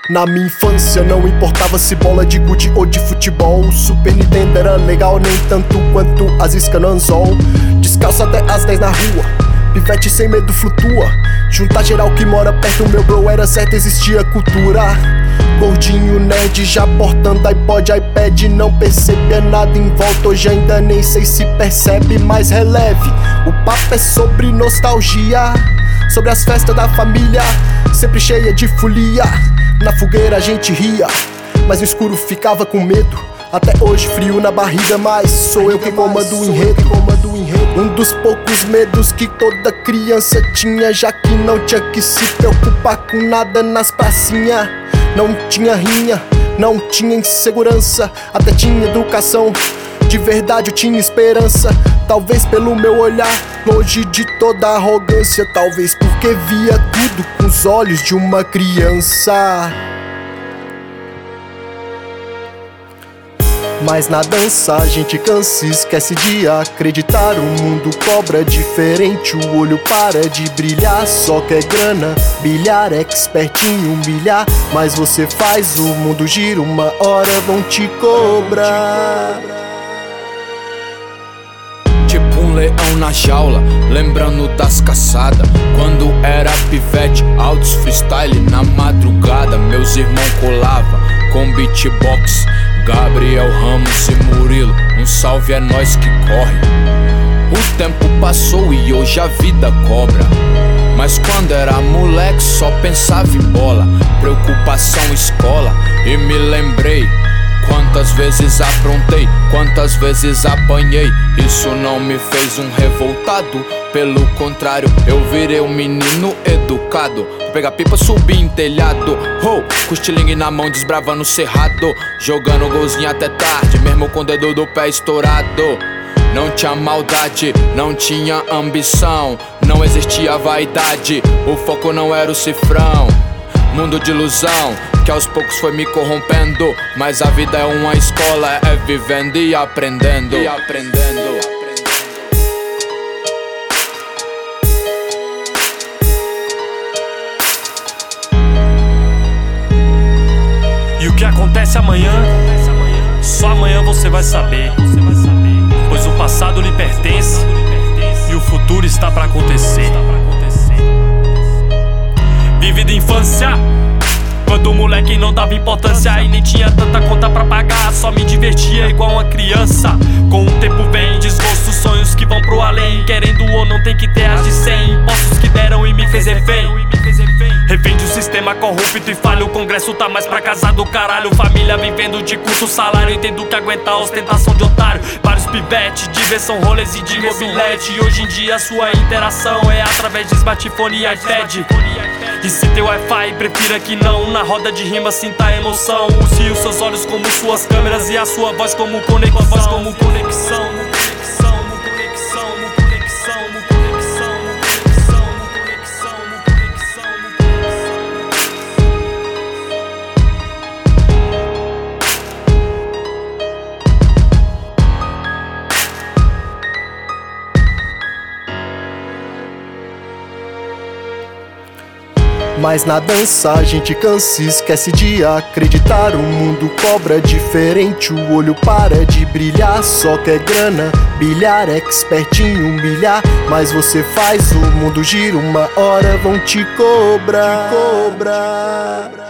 Na minha infância não importava se bola de gude ou de futebol. O Super Nintendo era legal, nem tanto quanto as iscas no anzol. Descalço até as 10 na rua, pivete sem medo flutua. Juntar geral que mora perto, meu bro, era certo, existia cultura. Gordinho nerd já portando iPod, iPad, não percebia nada em volta. Hoje ainda nem sei se percebe, mas releve. O papo é sobre nostalgia, sobre as festas da família, sempre cheia de folia. Na fogueira a gente ria, mas no escuro ficava com medo. Até hoje frio na barriga, mas sou eu que comando o enredo. Um dos poucos medos que toda criança tinha, já que não tinha que se preocupar com nada nas pracinhas. Não tinha rinha, não tinha insegurança, até tinha educação. De verdade eu tinha esperança, talvez pelo meu olhar, longe de toda arrogância. Talvez porque via tudo com os olhos de uma criança. Mas na dança a gente cansa e esquece de acreditar. O mundo cobra diferente, o olho para de brilhar. Só quer grana, bilhar, expert em humilhar. Mas você faz o mundo gira, uma hora vão te cobrar. Tipo um leão na jaula, lembrando das caçadas. Quando era pivete, altos freestyle na madrugada. Meus irmãos colavam com beatbox, Gabriel, Ramos e Murilo, um salve é nós que corre. O tempo passou e hoje a vida cobra. Mas quando era moleque só pensava em bola, preocupação escola. E me lembrei quantas vezes aprontei, quantas vezes apanhei. Isso não me fez um revoltado, pelo contrário, eu virei um menino educado. Vou pegar pipa, subir em telhado, com estilingue na mão, desbravando o cerrado, jogando golzinho até tarde, mesmo com o dedo do pé estourado. Não tinha maldade, não tinha ambição, não existia vaidade, o foco não era o cifrão. Mundo de ilusão, que aos poucos foi me corrompendo. Mas a vida é uma escola, é vivendo e aprendendo. E o que acontece amanhã, só amanhã você vai saber. Pois o passado lhe pertence e o futuro está pra acontecer. Vive de infância, quando moleque não dava importância e nem tinha tanta conta pra pagar, só me divertia igual uma criança. Com o tempo vem desgosto, sonhos que vão pro além. Querendo ou não tem que ter as de 100, impostos que deram e me fez refém. Refém de um sistema corrupto e falho, o congresso tá mais pra casa do caralho. Família vivendo de curto salário, entendo que aguentar a ostentação de otário. Vários pivete, diversão, rolês e de mobilete. E hoje em dia sua interação é através de smartphone e iPad. E se tem Wi-Fi, prefira que não. Na roda de rima sinta a emoção. Use os seus olhos como suas câmeras e a sua voz como conexão. Mas na dança a gente cansa e esquece de acreditar. O mundo cobra diferente, o olho para de brilhar. Só quer grana, bilhar, expert em humilhar. Mas você faz o mundo gira, uma hora vão te cobrar.